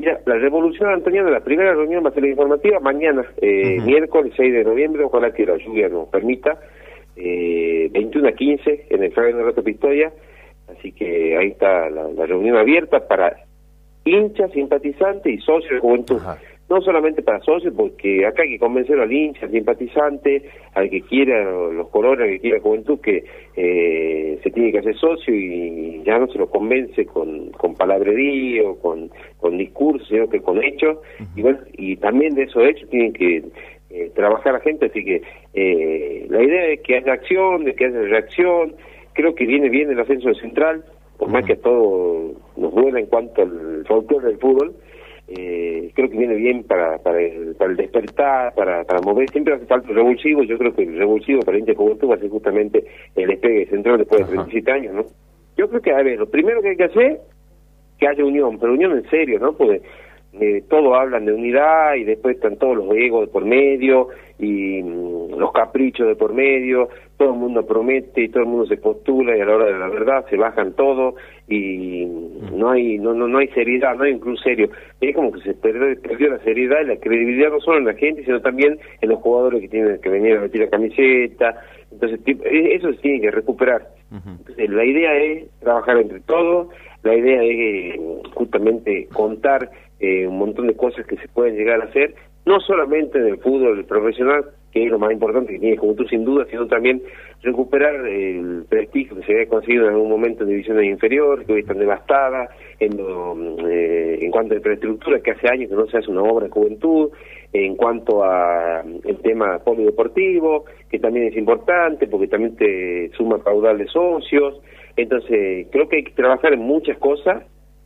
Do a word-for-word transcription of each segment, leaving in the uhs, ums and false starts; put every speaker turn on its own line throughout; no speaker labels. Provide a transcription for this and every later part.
Mira, la Revolución Antoniana, la primera reunión va a ser la informativa mañana, eh, uh-huh. miércoles seis de noviembre, ojalá que la lluvia nos permita, eh, veintiuno a quince en el Fragano de Rato Pistoia, así que ahí está la, la reunión abierta para hinchas, simpatizantes y socios de Juventud. Uh-huh. No solamente para socios, porque acá hay que convencer al hincha, al simpatizante, al que quiera los colores, al que quiera Juventud, que eh, se tiene que hacer socio y ya no se lo convence con, con palabrerío, con, con discursos, sino que con hechos. Uh-huh. Y bueno, y también de esos hechos tienen que eh, trabajar la gente, así que eh, la idea es que haya acción, de que haya reacción. Creo que viene bien el ascenso de Central, por uh-huh. más que a todos nos duela en cuanto al folclore del fútbol. Eh, creo que viene bien para para el, para el despertar, para para mover. Siempre hace falta el revulsivo. Yo creo que el revulsivo para el hincha de Juventud va a ser justamente el despegue central después de treinta y siete años, ¿no? Yo creo que, a ver, lo primero que hay que hacer que haya unión, pero unión en serio, ¿no? Porque eh, todos hablan de unidad y después están todos los egos de por medio y mm, los caprichos de por medio. Todo el mundo promete y todo el mundo se postula y a la hora de la verdad se bajan todo y no hay no no no hay seriedad, no hay un club serio. Es como que se perdió, perdió la seriedad y la credibilidad no solo en la gente, sino también en los jugadores que tienen que venir a meter la camiseta. Entonces eso se tiene que recuperar. Entonces la idea es trabajar entre todos, la idea es justamente contar eh, un montón de cosas que se pueden llegar a hacer, no solamente en el fútbol profesional, que es lo más importante que tiene Juventud sin duda, sino también recuperar el prestigio que se había conseguido en algún momento en divisiones inferiores, que hoy están devastadas, en, lo, eh, en cuanto a infraestructura, que hace años que no se hace una obra de Juventud, en cuanto a el tema polideportivo, que también es importante, porque también te suma caudal de socios. Entonces, creo que hay que trabajar en muchas cosas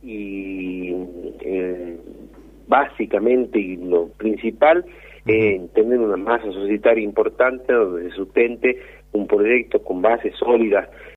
y eh, básicamente y lo principal eh, tener una masa societaria importante donde se sustente un proyecto con bases sólidas